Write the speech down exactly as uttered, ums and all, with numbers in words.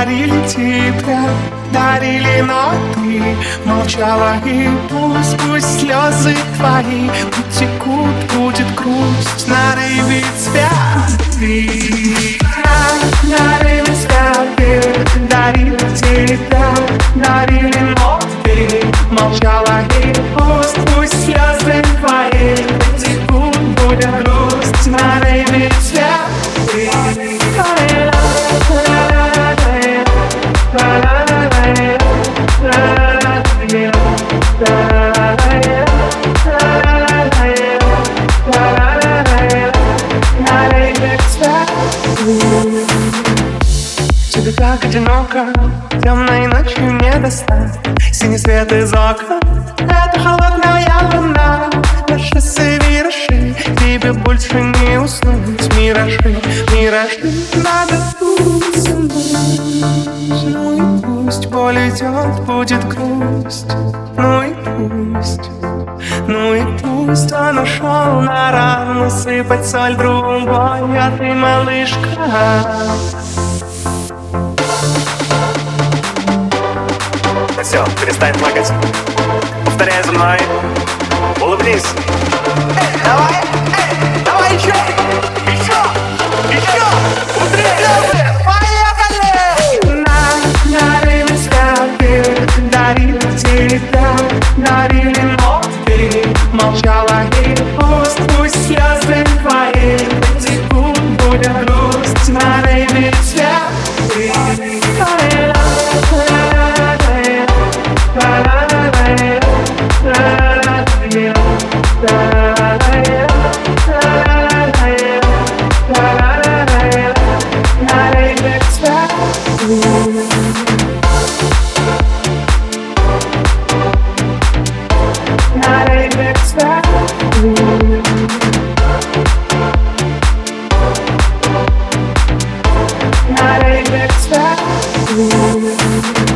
дарили тебя, дарили, но ты молчала. И пусть, пусть слезы твои потекут, будет грусть. Нарыви цветы, нарыви цветы, дарили тебя, дарили, но ты молчала. И пусть, пусть слезы твои потекут, будет грусть. Нарыви цветы. Тебе так одиноко, темной ночью не достать синий свет из окна. Это холодная луна, наши виражи, тебе больше не уснуть. Миражи, миражи, надо уснуть. Ну и пусть боль идет, будет грусть. Ну и пусть, ну и пусть он ушел на рану сыпать соль другой, а ты, малышка. Все, перестань плакать. Повторяй за мной. Улыбнись. Эй, давай, эй, давай еще, еще, еще. Быстрее, поехали! Нарыли цветы, дарили тебя, дарили, но ты молчала. И пусть, пусть слезы твои потекут, будет грусть. Нарыли цветы. Not a big step.